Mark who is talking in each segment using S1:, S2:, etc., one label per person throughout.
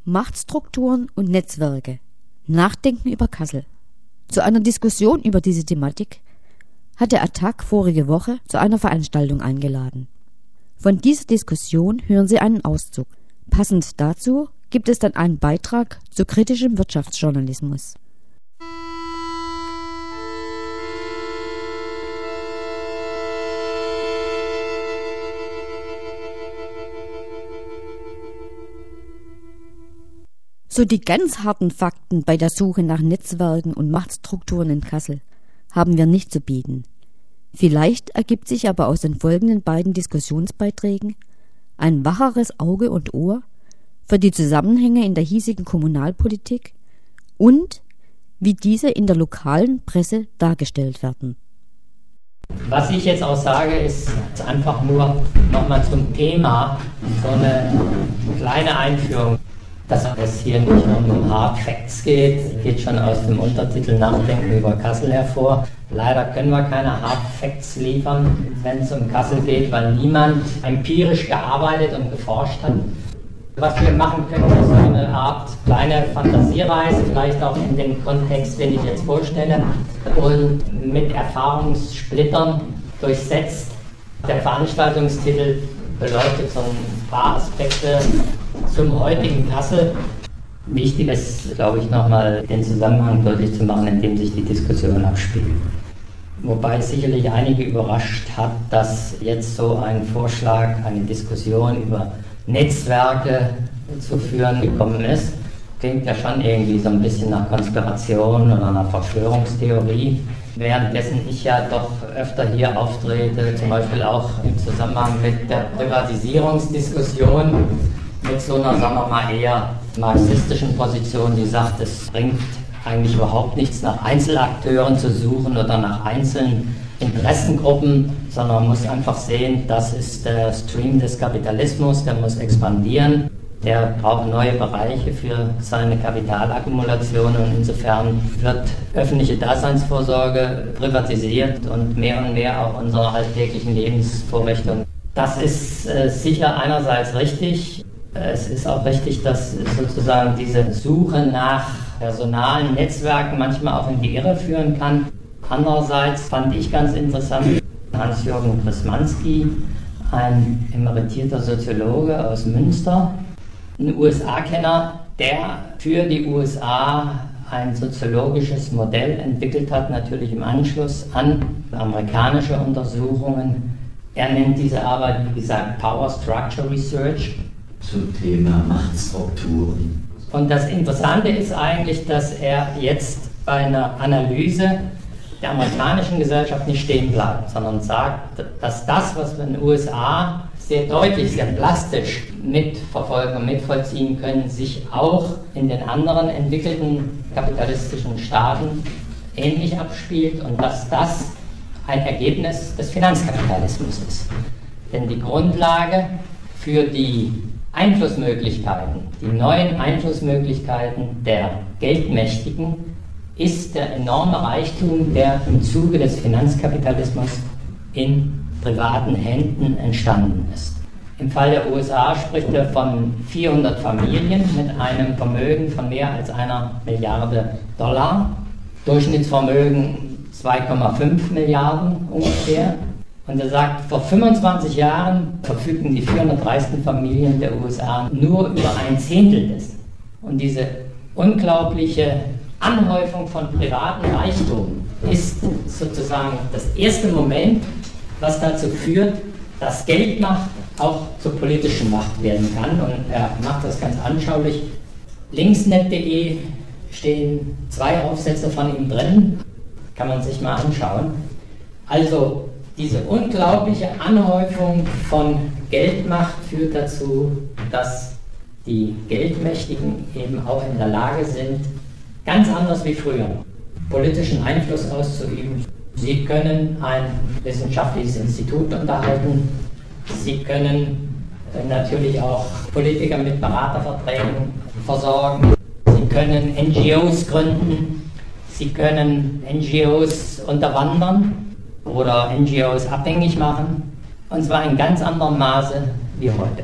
S1: Machtstrukturen und Netzwerke. Nachdenken über Kassel. Zu einer Diskussion über diese Thematik hat der Attac vorige Woche zu einer Veranstaltung eingeladen. Von dieser Diskussion hören Sie einen Auszug. Passend dazu gibt es dann einen Beitrag zu kritischem Wirtschaftsjournalismus. So die ganz harten Fakten bei der Suche nach Netzwerken und Machtstrukturen in Kassel haben wir nicht zu bieten. Vielleicht ergibt sich aber aus den folgenden beiden Diskussionsbeiträgen ein wacheres Auge und Ohr für die Zusammenhänge in der hiesigen Kommunalpolitik und wie diese in der lokalen Presse dargestellt werden.
S2: Was ich jetzt auch sage, ist einfach nur nochmal zum Thema so eine kleine Einführung. Dass es hier nicht um Hard Facts geht schon aus dem Untertitel Nachdenken über Kassel hervor. Leider können wir keine Hard Facts liefern, wenn es um Kassel geht, weil niemand empirisch gearbeitet und geforscht hat. Was wir machen können, ist so eine Art kleine Fantasiereise, vielleicht auch in dem Kontext, den ich jetzt vorstelle, und mit Erfahrungssplittern durchsetzt. Der Veranstaltungstitel beleuchtet so ein paar Aspekte zum heutigen Kassel. Wichtig ist, glaube ich, nochmal den Zusammenhang deutlich zu machen, in dem sich die Diskussion abspielt. Wobei es sicherlich einige überrascht hat, dass jetzt so ein Vorschlag, eine Diskussion über Netzwerke zu führen gekommen ist. Klingt ja schon irgendwie so ein bisschen nach Konspiration oder nach Verschwörungstheorie. Währenddessen ich ja doch öfter hier auftrete, zum Beispiel auch im Zusammenhang mit der Privatisierungsdiskussion, mit so einer, sagen wir mal, eher marxistischen Position, die sagt, es bringt eigentlich überhaupt nichts, nach Einzelakteuren zu suchen oder nach einzelnen Interessengruppen, sondern man muss einfach sehen, das ist der Stream des Kapitalismus, der muss expandieren. Der braucht neue Bereiche für seine Kapitalakkumulation und insofern wird öffentliche Daseinsvorsorge privatisiert und mehr auch unsere alltäglichen Lebensvorrichtungen. Das ist sicher einerseits richtig. Es ist auch richtig, dass sozusagen diese Suche nach personalen Netzwerken manchmal auch in die Irre führen kann. Andererseits fand ich ganz interessant, Hans-Jürgen Prismanski, ein emeritierter Soziologe aus Münster, ein USA-Kenner, der für die USA ein soziologisches Modell entwickelt hat, natürlich im Anschluss an amerikanische Untersuchungen. Er nennt diese Arbeit, wie gesagt, Power Structure Research.
S3: Zum Thema Machtstrukturen.
S2: Und das Interessante ist eigentlich, dass er jetzt bei einer Analyse der amerikanischen Gesellschaft nicht stehen bleibt, sondern sagt, dass das, was wir in den USA sehr deutlich, sehr plastisch mitverfolgen und mitvollziehen können, sich auch in den anderen entwickelten kapitalistischen Staaten ähnlich abspielt und dass das ein Ergebnis des Finanzkapitalismus ist. Denn die Grundlage für die Einflussmöglichkeiten, die neuen Einflussmöglichkeiten der Geldmächtigen ist der enorme Reichtum, der im Zuge des Finanzkapitalismus in privaten Händen entstanden ist. Im Fall der USA spricht er von 400 Familien mit einem Vermögen von mehr als $1 Milliarde. Durchschnittsvermögen 2,5 Milliarden ungefähr. Und er sagt, vor 25 Jahren verfügten die 400 reichsten Familien der USA nur über 1/10 dessen. Und diese unglaubliche Anhäufung von privaten Reichtum ist sozusagen das erste Moment, was dazu führt, dass Geldmacht auch zur politischen Macht werden kann. Und er macht das ganz anschaulich. Linksnet.de stehen 2 Aufsätze von ihm drin, kann man sich mal anschauen. Also diese unglaubliche Anhäufung von Geldmacht führt dazu, dass die Geldmächtigen eben auch in der Lage sind, ganz anders wie früher, politischen Einfluss auszuüben. Sie können ein wissenschaftliches Institut unterhalten, Sie können natürlich auch Politiker mit Beraterverträgen versorgen, Sie können NGOs gründen, Sie können NGOs unterwandern oder NGOs abhängig machen, und zwar in ganz anderem Maße wie heute.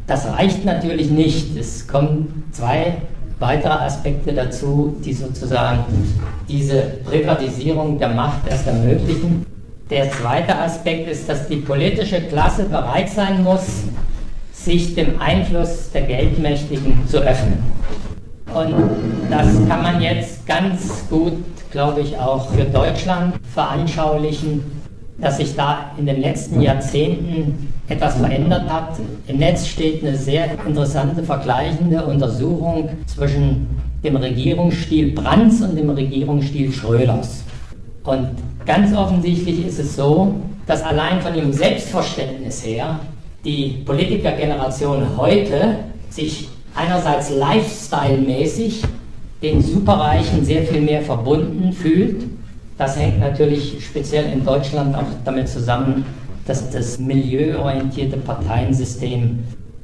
S2: Das reicht natürlich nicht. Es kommen zwei weitere Aspekte dazu, die sozusagen diese Privatisierung der Macht erst ermöglichen. Der zweite Aspekt ist, dass die politische Klasse bereit sein muss, sich dem Einfluss der Geldmächtigen zu öffnen. Und das kann man jetzt ganz gut, glaube ich, auch für Deutschland veranschaulichen, dass sich da in den letzten Jahrzehnten etwas verändert hat. Im Netz steht eine sehr interessante vergleichende Untersuchung zwischen dem Regierungsstil Brandts und dem Regierungsstil Schröders. Und ganz offensichtlich ist es so, dass allein von ihrem Selbstverständnis her die Politikergeneration heute sich einerseits lifestyle-mäßig den Superreichen sehr viel mehr verbunden fühlt. Das hängt natürlich speziell in Deutschland auch damit zusammen, dass das milieuorientierte Parteiensystem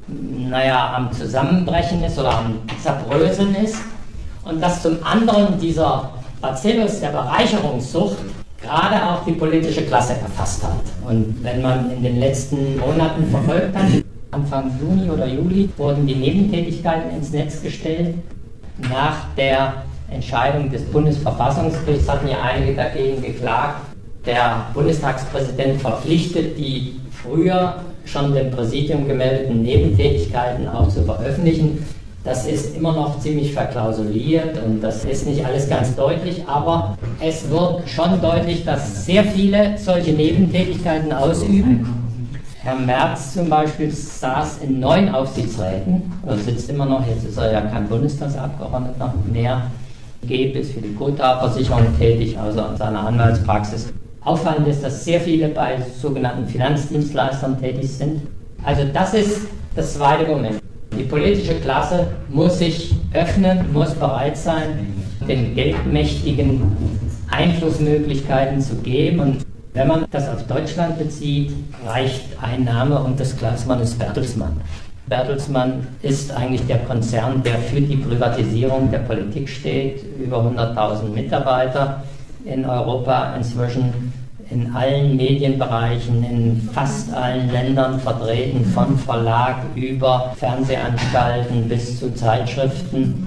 S2: am Zusammenbrechen ist oder am Zerbröseln ist und dass zum anderen dieser Bacillus der Bereicherungssucht gerade auch die politische Klasse erfasst hat. Und wenn man in den letzten Monaten verfolgt hat, Anfang Juni oder Juli wurden die Nebentätigkeiten ins Netz gestellt. Nach der Entscheidung des Bundesverfassungsgerichts hatten ja einige dagegen geklagt. Der Bundestagspräsident verpflichtet, die früher schon dem Präsidium gemeldeten Nebentätigkeiten auch zu veröffentlichen. Das ist immer noch ziemlich verklausuliert und das ist nicht alles ganz deutlich, aber es wird schon deutlich, dass sehr viele solche Nebentätigkeiten ausüben. Herr Merz zum Beispiel saß in 9 Aufsichtsräten, oder sitzt immer noch, jetzt ist er ja kein Bundestagsabgeordneter mehr. GEB ist für die Gotha-Versicherung tätig, also in seiner Anwaltspraxis. Auffallend ist, dass sehr viele bei sogenannten Finanzdienstleistern tätig sind. Also das ist das zweite Moment. Die politische Klasse muss sich öffnen, muss bereit sein, den Geldmächtigen Einflussmöglichkeiten zu geben. Und wenn man das auf Deutschland bezieht, reicht ein Name und das Klassmann ist Bertelsmann. Bertelsmann ist eigentlich der Konzern, der für die Privatisierung der Politik steht. Über 100.000 Mitarbeiter in Europa inzwischen, in allen Medienbereichen, in fast allen Ländern vertreten, von Verlag über Fernsehanstalten bis zu Zeitschriften,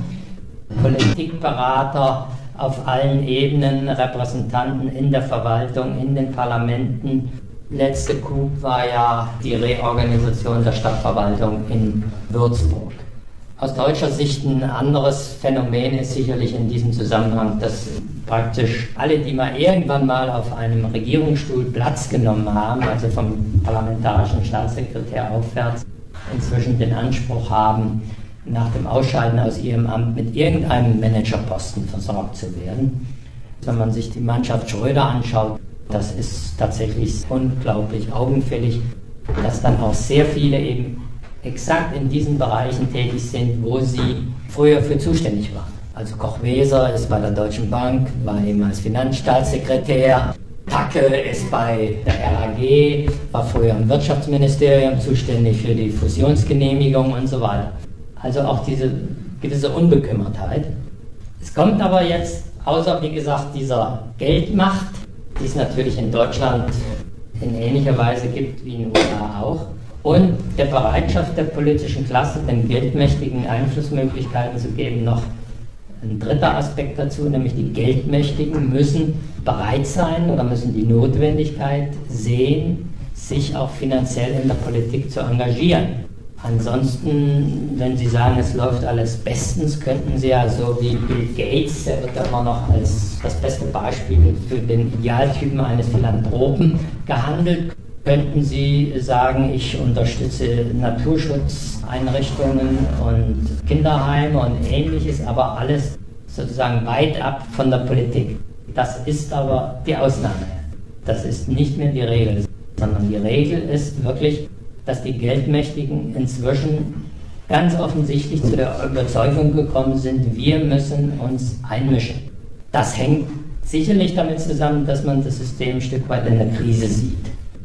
S2: Politikberater auf allen Ebenen, Repräsentanten in der Verwaltung, in den Parlamenten. Letzte Coup war ja die Reorganisation der Stadtverwaltung in Würzburg. Aus deutscher Sicht ein anderes Phänomen ist sicherlich in diesem Zusammenhang, dass praktisch alle, die mal irgendwann mal auf einem Regierungsstuhl Platz genommen haben, also vom parlamentarischen Staatssekretär aufwärts, inzwischen den Anspruch haben, nach dem Ausscheiden aus ihrem Amt mit irgendeinem Managerposten versorgt zu werden. Wenn man sich die Mannschaft Schröder anschaut, das ist tatsächlich unglaublich augenfällig, dass dann auch sehr viele eben exakt in diesen Bereichen tätig sind, wo sie früher für zuständig waren. Also Koch-Weser ist bei der Deutschen Bank, war eben als Finanzstaatssekretär. Tacke ist bei der RAG, war früher im Wirtschaftsministerium zuständig für die Fusionsgenehmigung und so weiter. Also auch diese gewisse Unbekümmertheit. Es kommt aber jetzt, außer wie gesagt dieser Geldmacht, die es natürlich in Deutschland in ähnlicher Weise gibt wie in den USA auch, und der Bereitschaft der politischen Klasse, den Geldmächtigen Einflussmöglichkeiten zu geben, noch ein dritter Aspekt dazu, nämlich die Geldmächtigen müssen bereit sein oder müssen die Notwendigkeit sehen, sich auch finanziell in der Politik zu engagieren. Ansonsten, wenn Sie sagen, es läuft alles bestens, könnten Sie ja so wie Bill Gates, der wird immer noch als das beste Beispiel für den Idealtypen eines Philanthropen gehandelt, könnten Sie sagen, ich unterstütze Naturschutzeinrichtungen und Kinderheime und Ähnliches, aber alles sozusagen weit ab von der Politik. Das ist aber die Ausnahme. Das ist nicht mehr die Regel, sondern die Regel ist wirklich, dass die Geldmächtigen inzwischen ganz offensichtlich zu der Überzeugung gekommen sind, wir müssen uns einmischen. Das hängt sicherlich damit zusammen, dass man das System ein Stück weit in der Krise sieht.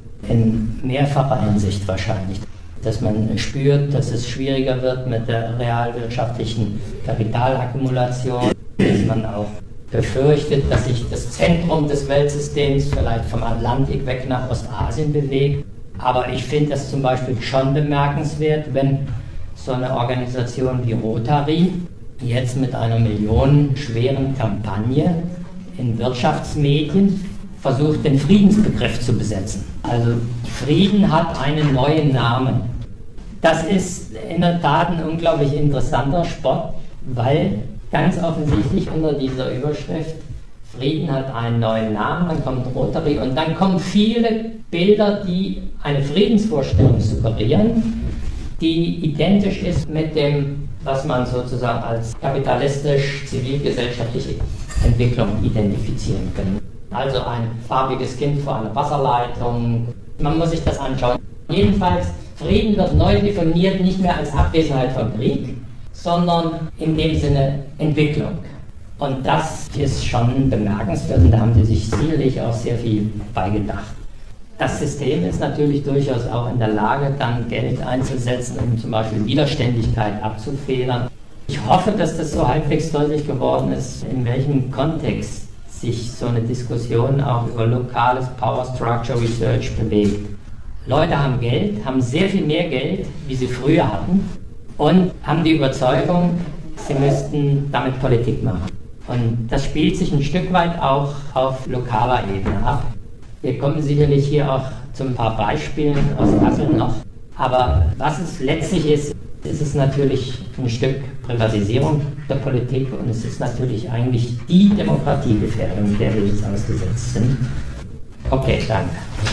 S2: In mehrfacher Hinsicht wahrscheinlich. Dass man spürt, dass es schwieriger wird mit der realwirtschaftlichen Kapitalakkumulation, dass man auch befürchtet, dass sich das Zentrum des Weltsystems vielleicht vom Atlantik weg nach Ostasien bewegt. Aber ich finde das zum Beispiel schon bemerkenswert, wenn so eine Organisation wie Rotary jetzt mit einer millionenschweren Kampagne in Wirtschaftsmedien versucht, den Friedensbegriff zu besetzen. Also Frieden hat einen neuen Namen. Das ist in der Tat ein unglaublich interessanter Spot, weil ganz offensichtlich unter dieser Überschrift Frieden hat einen neuen Namen, dann kommt Rotary und dann kommen viele Bilder, die eine Friedensvorstellung suggerieren, die identisch ist mit dem, was man sozusagen als kapitalistisch-zivilgesellschaftliche Entwicklung identifizieren kann. Also ein farbiges Kind vor einer Wasserleitung. Man muss sich das anschauen. Jedenfalls, Frieden wird neu definiert, nicht mehr als Abwesenheit von Krieg, sondern in dem Sinne Entwicklung. Und das ist schon bemerkenswert und da haben sie sich sicherlich auch sehr viel beigedacht. Das System ist natürlich durchaus auch in der Lage, dann Geld einzusetzen, um zum Beispiel Widerständigkeit abzufedern. Ich hoffe, dass das so halbwegs deutlich geworden ist, in welchem Kontext sich so eine Diskussion auch über lokales Power Structure Research bewegt. Leute haben Geld, haben sehr viel mehr Geld, wie sie früher hatten und haben die Überzeugung, sie müssten damit Politik machen. Und das spielt sich ein Stück weit auch auf lokaler Ebene ab. Wir kommen sicherlich hier auch zu ein paar Beispielen aus Kassel noch. Aber was es letztlich ist, ist es natürlich ein Stück Privatisierung der Politik und es ist natürlich eigentlich die Demokratiegefährdung, der wir jetzt ausgesetzt sind. Okay, danke.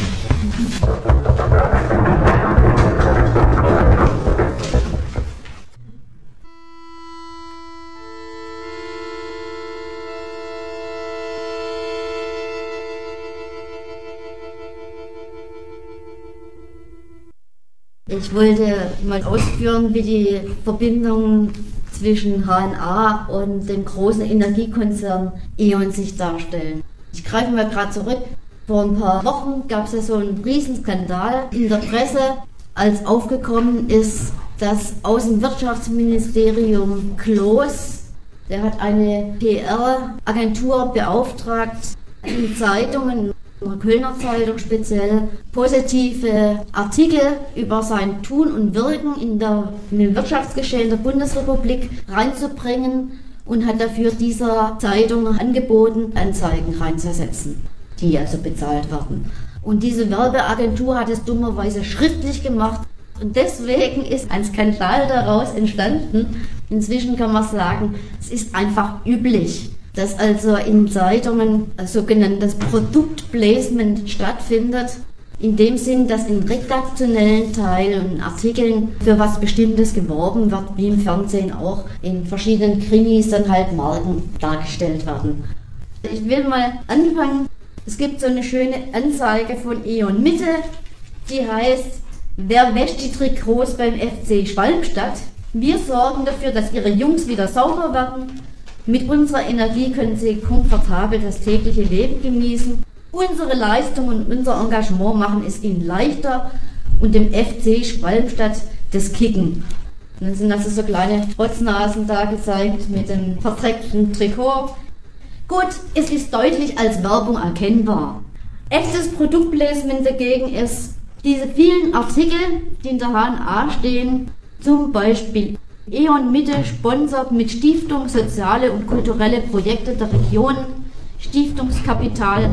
S4: Ich wollte mal ausführen, wie die Verbindung zwischen HNA und dem großen Energiekonzern E.ON sich darstellen. Ich greife mal gerade zurück. Vor ein paar Wochen gab es ja so einen Riesenskandal in der Presse, als aufgekommen ist, dass aus dem Wirtschaftsministerium Kloß, der hat eine PR-Agentur beauftragt, in Zeitungen, in der Kölner Zeitung speziell, positive Artikel über sein Tun und Wirken in dem Wirtschaftsgeschehen der Bundesrepublik reinzubringen und hat dafür dieser Zeitung angeboten, Anzeigen reinzusetzen, die also bezahlt werden. Und diese Werbeagentur hat es dummerweise schriftlich gemacht und deswegen ist ein Skandal daraus entstanden. Inzwischen kann man sagen, es ist einfach üblich, dass also in Zeitungen ein sogenanntes Produktplacement stattfindet, in dem Sinn, dass in redaktionellen Teilen und Artikeln für was Bestimmtes geworben wird, wie im Fernsehen auch in verschiedenen Krimis dann halt Marken dargestellt werden. Ich will mal anfangen. Es gibt so eine schöne Anzeige von E.ON Mitte, die heißt: Wer wäscht die Trikots beim FC Schwalmstadt? Wir sorgen dafür, dass ihre Jungs wieder sauber werden. Mit unserer Energie können sie komfortabel das tägliche Leben genießen. Unsere Leistung und unser Engagement machen es ihnen leichter und dem FC Schwalmstadt das Kicken. Und dann sind also so kleine Rotznasen da gezeigt mit dem verdreckten Trikot. Gut, es ist deutlich als Werbung erkennbar. Echtes Produktplacement dagegen ist diese vielen Artikel, die in der HNA stehen, zum Beispiel E.ON Mitte sponsert mit Stiftung soziale und kulturelle Projekte der Region, Stiftungskapital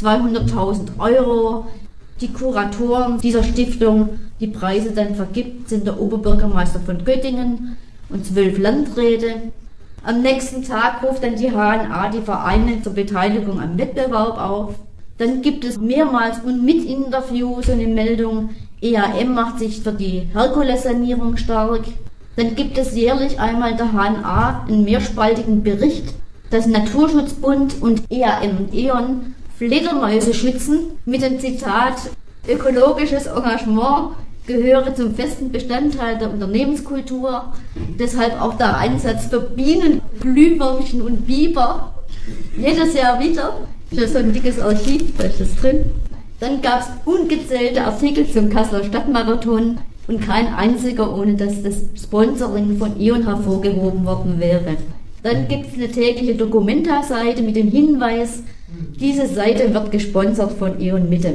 S4: 200.000 €. Die Kuratoren dieser Stiftung, die Preise dann vergibt, sind der Oberbürgermeister von Göttingen und 12 Landräte. Am nächsten Tag ruft dann die HNA die Vereine zur Beteiligung am Wettbewerb auf. Dann gibt es mehrmals und mit Interview so eine Meldung, EAM macht sich für die Herkules-Sanierung stark. Dann gibt es jährlich einmal in der HNA einen mehrspaltigen Bericht, dass Naturschutzbund und EAM und E.ON Fledermäuse schützen, mit dem Zitat: ökologisches Engagement gehöre zum festen Bestandteil der Unternehmenskultur, deshalb auch der Einsatz für Bienen, Glühwürmchen und Biber. Jedes Jahr wieder, für so ein dickes Archiv, da ist das drin. Dann gab es ungezählte Artikel zum Kasseler Stadtmarathon und kein einziger, ohne dass das Sponsoring von E.ON hervorgehoben worden wäre. Dann gibt es eine tägliche Dokumenta-Seite mit dem Hinweis, diese Seite wird gesponsert von E.ON Mitte.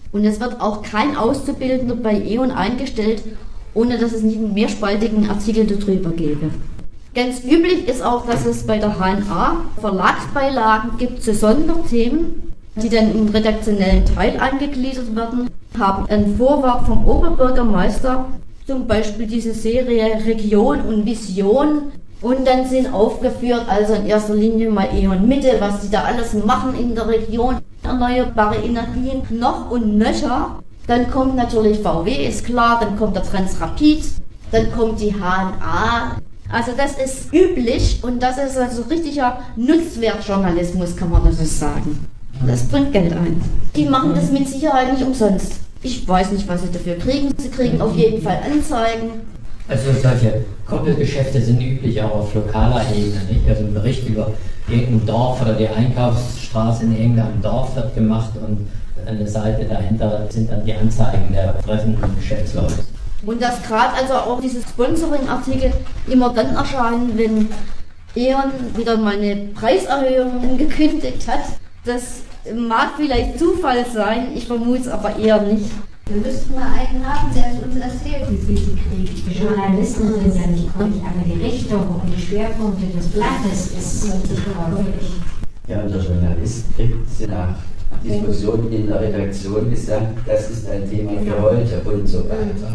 S4: Und es wird auch kein Auszubildender bei E.ON eingestellt, ohne dass es nicht einen mehrspaltigen Artikel darüber gäbe. Ganz üblich ist auch, dass es bei der HNA Verlagsbeilagen gibt zu Sonderthemen, die dann im redaktionellen Teil eingegliedert werden, haben ein Vorwort vom Oberbürgermeister, zum Beispiel diese Serie Region und Vision, und dann sind aufgeführt, also in erster Linie mal E.ON Mitte, was die da alles machen in der Region, erneuerbare Energien, noch und nöcher. Dann kommt natürlich VW, ist klar, dann kommt der Transrapid, dann kommt die HNA. Also das ist üblich und das ist also richtiger Nutzwertjournalismus, kann man das so sagen. Das bringt Geld ein. Die machen das mit Sicherheit nicht umsonst. Ich weiß nicht, was sie dafür kriegen. Sie kriegen auf jeden Fall Anzeigen.
S2: Also solche Koppelgeschäfte sind üblich auch auf lokaler Ebene, nicht? Also ein Bericht über irgendein Dorf oder die Einkaufsstraße in irgendeinem Dorf wird gemacht und eine Seite dahinter sind dann die Anzeigen der betreffenden Geschäftsleute.
S4: Und dass gerade also auch diese Sponsoring-Artikel immer dann erscheinen, wenn E.ON wieder mal eine Preiserhöhung angekündigt hat. Das mag vielleicht Zufall sein, ich vermute es aber eher nicht.
S5: Wir müssten mal einen haben, der uns erzählt, wie viel sie kriegt. Die Journalisten sind ja nicht gleich, aber die Richtung und die Schwerpunkte des Blattes ist wirklich.
S3: Ja, und der Journalist kriegt nach Diskussionen in der Redaktion gesagt, das ist ein Thema für heute und so weiter.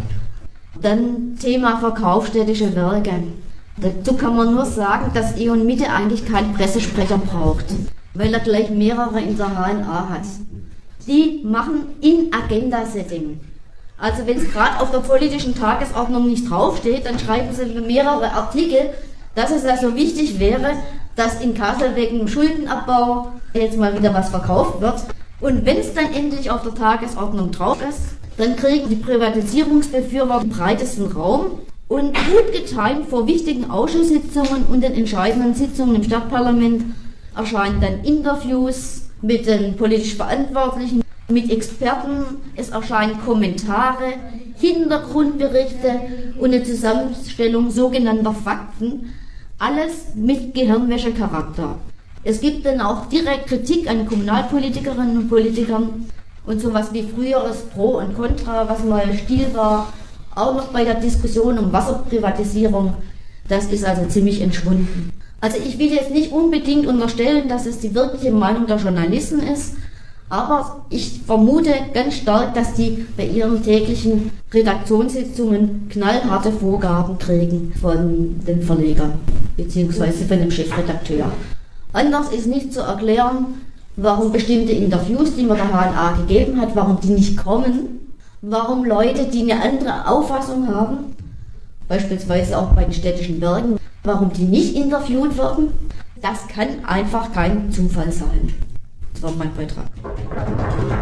S4: Dann Thema Verkauf städtischer Werke. Dazu kann man nur sagen, dass E.ON Mitte eigentlich keinen Pressesprecher braucht, weil er gleich mehrere in der HNA hat. Die machen in Agenda-Setting. Also wenn es gerade auf der politischen Tagesordnung nicht draufsteht, dann schreiben sie mehrere Artikel, dass es also wichtig wäre, dass in Kassel wegen dem Schuldenabbau jetzt mal wieder was verkauft wird. Und wenn es dann endlich auf der Tagesordnung drauf ist, dann kriegen die Privatisierungsbefürworter den breitesten Raum und gut getimt vor wichtigen Ausschusssitzungen und den entscheidenden Sitzungen im Stadtparlament erscheinen dann Interviews mit den politisch Verantwortlichen, mit Experten, es erscheinen Kommentare, Hintergrundberichte und eine Zusammenstellung sogenannter Fakten, alles mit Gehirnwäschecharakter. Es gibt dann auch direkt Kritik an Kommunalpolitikerinnen und Politikern und sowas wie früheres Pro und Contra, was mal Stil war, auch noch bei der Diskussion um Wasserprivatisierung, das ist also ziemlich entschwunden. Also ich will jetzt nicht unbedingt unterstellen, dass es die wirkliche Meinung der Journalisten ist, aber ich vermute ganz stark, dass die bei ihren täglichen Redaktionssitzungen knallharte Vorgaben kriegen von den Verlegern bzw. von dem Chefredakteur. Anders ist nicht zu erklären, warum bestimmte Interviews, die man der HNA gegeben hat, warum die nicht kommen, warum Leute, die eine andere Auffassung haben, beispielsweise auch bei den städtischen Werken, warum die nicht interviewt werden. Das kann einfach kein Zufall sein. Das war mein Beitrag.